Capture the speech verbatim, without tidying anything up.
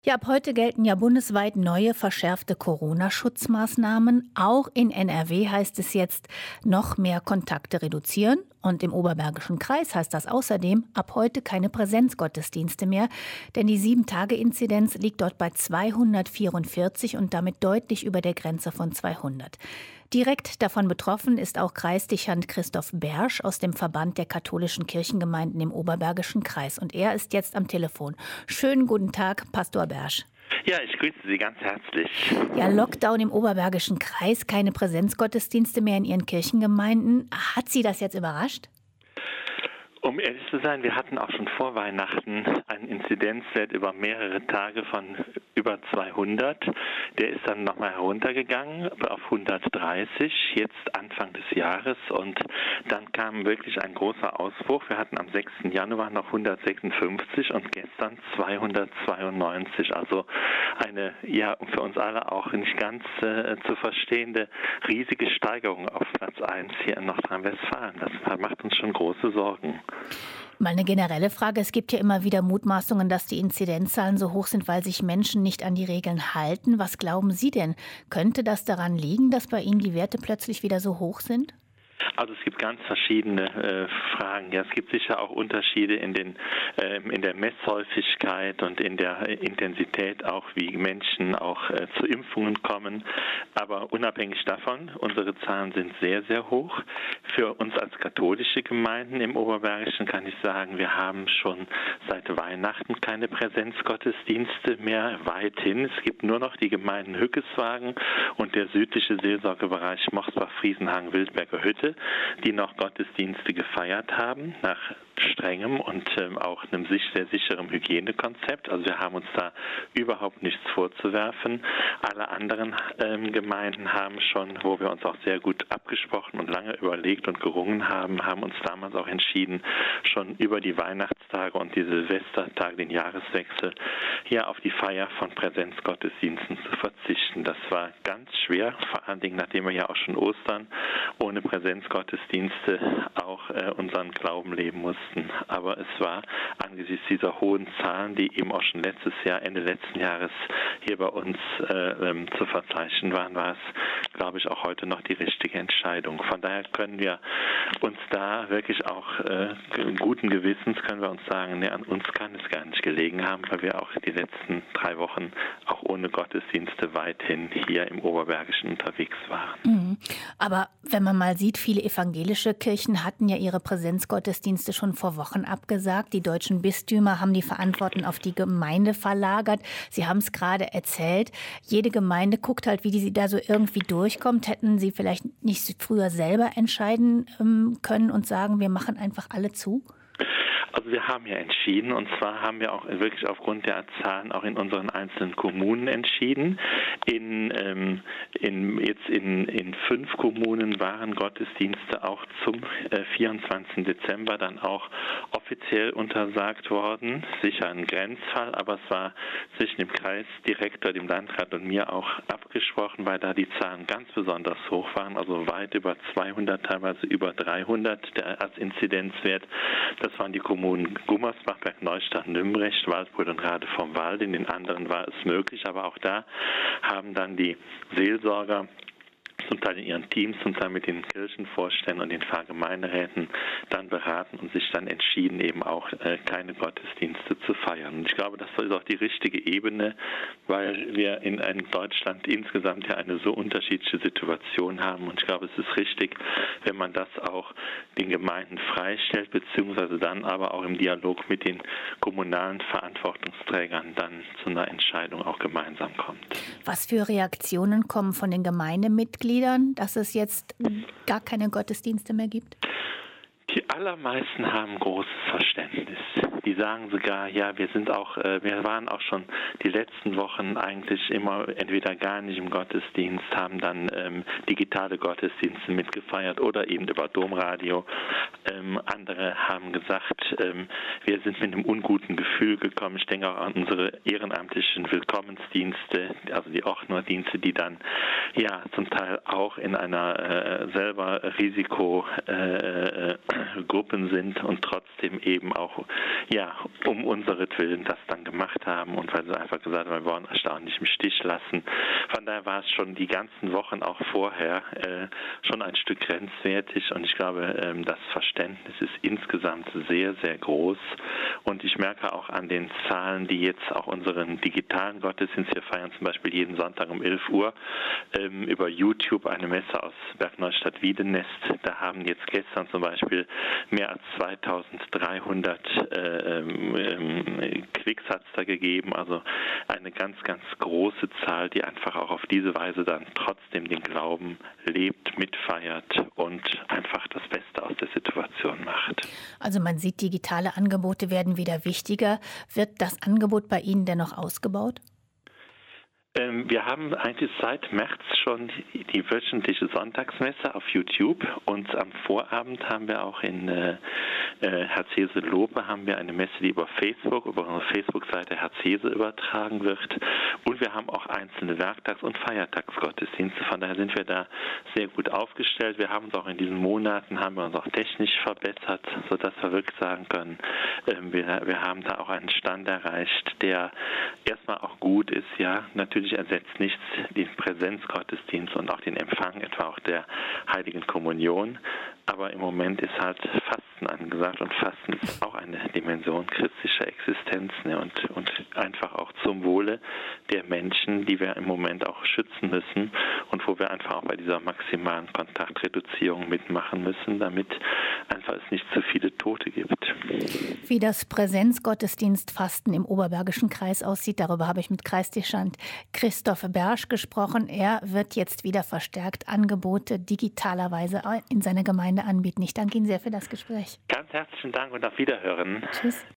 Ja, ab heute gelten ja bundesweit neue verschärfte Corona-Schutzmaßnahmen. Auch in N R W heißt es jetzt noch mehr Kontakte reduzieren. Und im Oberbergischen Kreis heißt das außerdem ab heute keine Präsenzgottesdienste mehr. Denn die sieben Tage Inzidenz liegt dort bei zweihundertvierundvierzig und damit deutlich über der Grenze von zweihundert. Direkt davon betroffen ist auch Kreisdechant Christoph Bersch aus dem Verband der katholischen Kirchengemeinden im Oberbergischen Kreis. Und er ist jetzt am Telefon. Schönen guten Tag, Pastor Bersch. Ja, ich grüße Sie ganz herzlich. Ja, Lockdown im Oberbergischen Kreis, keine Präsenzgottesdienste mehr in Ihren Kirchengemeinden. Hat Sie das jetzt überrascht? Um ehrlich zu sein, wir hatten auch schon vor Weihnachten einen Inzidenzwert über mehrere Tage von über zweihundert. Der ist dann nochmal heruntergegangen auf hundertdreißig, jetzt Anfang des Jahres. Und dann kam wirklich ein großer Ausbruch. Wir hatten am sechsten Januar noch hundertsechsundfünfzig und gestern zweihundertzweiundneunzig. Also eine, ja, für uns alle auch nicht ganz äh, zu verstehende riesige Steigerung auf Platz eins hier in Nordrhein-Westfalen. Das macht uns schon große Sorgen. Mal eine generelle Frage. Es gibt ja immer wieder Mutmaßungen, dass die Inzidenzzahlen so hoch sind, weil sich Menschen nicht an die Regeln halten. Was glauben Sie denn? Könnte das daran liegen, dass bei Ihnen die Werte plötzlich wieder so hoch sind? Also es gibt ganz verschiedene äh, Fragen. Ja, es gibt sicher auch Unterschiede in den äh, in der Messhäufigkeit und in der Intensität, auch wie Menschen auch äh, zu Impfungen kommen. Aber unabhängig davon, unsere Zahlen sind sehr, sehr hoch. Für uns als katholische Gemeinden im Oberbergischen kann ich sagen, wir haben schon seit Weihnachten keine Präsenzgottesdienste mehr weithin. Es gibt nur noch die Gemeinden Hückeswagen und der südliche Seelsorgebereich Morsbach-Friesenhagen-Wildberger Hütte, die noch Gottesdienste gefeiert haben, nach strengem und ähm, auch einem sehr sicheren Hygienekonzept. Also wir haben uns da überhaupt nichts vorzuwerfen. Alle anderen ähm, Gemeinden haben schon, wo wir uns auch sehr gut abgesprochen und lange überlegt und gerungen haben, haben uns damals auch entschieden, schon über die Weihnachtstage und die Silvestertage, den Jahreswechsel, hier auf die Feier von Präsenzgottesdiensten zu verzichten. Das war ganz schwer, vor allen Dingen, nachdem wir ja auch schon Ostern ohne Präsenzgottesdienste auch äh, unseren Glauben leben mussten. Aber es war angesichts dieser hohen Zahlen, die eben auch schon letztes Jahr, Ende letzten Jahres hier bei uns äh, ähm, zu verzeichnen waren, war es, glaube ich, auch heute noch die richtige Entscheidung. Von daher können wir uns da wirklich auch äh, guten Gewissens können wir uns sagen, nee, an uns kann es gar nicht gelegen haben, weil wir auch die letzten drei Wochen auch ohne Gottesdienste weithin hier im Oberbergischen unterwegs waren. Mhm. Aber wenn man mal sieht, viele evangelische Kirchen hatten ja ihre Präsenzgottesdienste schon vor Wochen abgesagt. Die deutschen Bistümer haben die Verantwortung auf die Gemeinde verlagert. Sie haben es gerade erzählt. Jede Gemeinde guckt halt, wie die da so irgendwie durchkommt. Hätten Sie vielleicht nicht früher selber entscheiden ähm, können und sagen, wir machen einfach alle zu? Also wir haben ja entschieden, und zwar haben wir auch wirklich aufgrund der Zahlen auch in unseren einzelnen Kommunen entschieden. In, ähm, in, jetzt in, in fünf Kommunen waren Gottesdienste auch zum äh, vierundzwanzigsten Dezember dann auch offiziell untersagt worden. Sicher ein Grenzfall, aber es war zwischen dem Kreisdirektor, dem Landrat und mir auch abgesprochen, weil da die Zahlen ganz besonders hoch waren, also weit über zweihundert, teilweise über dreihundert der, als Inzidenzwert. Das waren die Kommunen Gummersbach, Bergneustadt, Nümbrecht, Waldbröl und Rade vom Wald. In den anderen war es möglich, aber auch da haben dann die Seelsorger zum Teil in ihren Teams, zum Teil mit den Kirchenvorständen und den Pfarrgemeinderäten dann beraten und sich dann entschieden, eben auch äh, keine Gottesdienste zu feiern. Und ich glaube, das ist auch die richtige Ebene, weil wir in einem Deutschland insgesamt ja eine so unterschiedliche Situation haben. Und ich glaube, es ist richtig, wenn man das auch den Gemeinden freistellt, beziehungsweise dann aber auch im Dialog mit den kommunalen Verantwortungsträgern dann zu einer Entscheidung auch gemeinsam kommt. Was für Reaktionen kommen von den Gemeindemitgliedern, dass es jetzt gar keine Gottesdienste mehr gibt? Die allermeisten haben großes Verständnis. Die sagen sogar, ja, wir sind auch, äh, wir waren auch schon die letzten Wochen eigentlich immer entweder gar nicht im Gottesdienst, haben dann ähm, digitale Gottesdienste mitgefeiert oder eben über Domradio. Ähm, andere haben gesagt, ähm, wir sind mit einem unguten Gefühl gekommen. Ich denke auch an unsere ehrenamtlichen Willkommensdienste, also die Ordnerdienste, die dann ja zum Teil auch in einer äh, selber Risikogruppen äh, äh, sind und trotzdem eben auch ja, um unseretwillen das dann gemacht haben und weil sie einfach gesagt haben, wir wollen euch da auch nicht im Stich lassen. Von daher war es schon die ganzen Wochen auch vorher äh, schon ein Stück grenzwertig und ich glaube, ähm, das Verständnis ist insgesamt sehr, sehr groß und ich merke auch an den Zahlen, die jetzt auch unseren digitalen Gottesdienst, wir feiern zum Beispiel jeden Sonntag um elf Uhr ähm, über YouTube eine Messe aus Bergneustadt-Wiedenest. Da haben jetzt gestern zum Beispiel mehr als zweitausenddreihundert äh, ähm, Klicks hat es da gegeben, also eine ganz, ganz große Zahl, die einfach auch auf diese Weise dann trotzdem den Glauben lebt, mitfeiert und einfach das Beste aus der Situation macht. Also man sieht, digitale Angebote werden wieder wichtiger. Wird das Angebot bei Ihnen denn noch ausgebaut? Wir haben eigentlich seit März schon die wöchentliche Sonntagsmesse auf YouTube und am Vorabend haben wir auch in äh, Herzhese-Lope haben wir eine Messe, die über Facebook, über unsere Facebook-Seite Herzhese übertragen wird und wir haben auch einzelne Werktags- und Feiertagsgottesdienste, von daher sind wir da sehr gut aufgestellt. Wir haben uns auch in diesen Monaten, haben wir uns auch technisch verbessert, sodass wir wirklich sagen können, äh, wir, wir haben da auch einen Stand erreicht, der erstmal auch gut ist, ja, natürlich ersetzt nichts den Präsenzgottesdienst und auch den Empfang etwa auch der Heiligen Kommunion. Aber im Moment ist halt Fasten angesagt und Fasten ist auch eine Dimension christlicher Existenz, ne, und, und einfach auch zum Wohle der Menschen, die wir im Moment auch schützen müssen und wo wir einfach auch bei dieser maximalen Kontaktreduzierung mitmachen müssen, damit einfach es nicht zu viele Tote gibt. Wie das Präsenzgottesdienstfasten im Oberbergischen Kreis aussieht, darüber habe ich mit Kreisdechant Christoph Bersch gesprochen. Er wird jetzt wieder verstärkt Angebote digitalerweise in seiner Gemeinde anbieten. Ich danke Ihnen sehr für das Gespräch. Ganz herzlichen Dank und auf Wiederhören. Tschüss.